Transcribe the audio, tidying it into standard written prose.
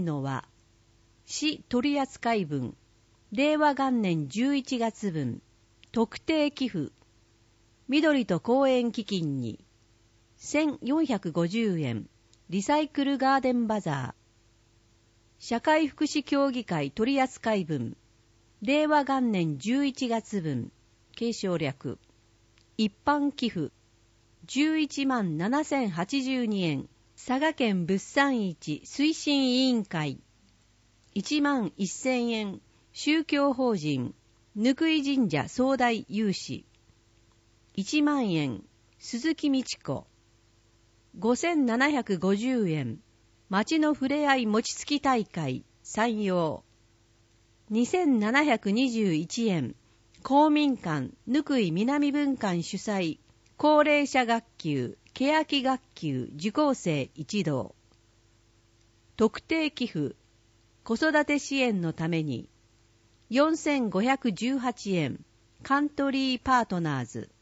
神の輪、市取扱分、令和元年11月分、特定寄付、緑と公園基金に、1450円、リサイクルガーデンバザー、社会福祉協議会取扱分、令和元年11月分、継承略、一般寄付、11万7082円、佐賀県物産市推進委員会、1万1000円、宗教法人、ぬくい神社総代有志、1万円、鈴木美智子、5750円、町のふれあい餅つき大会、山陽、2721円、公民館、ぬくい南分館主催、高齢者学級、欅学級受講生一同。特定寄付、子育て支援のために、4518円、カントリーパートナーズ。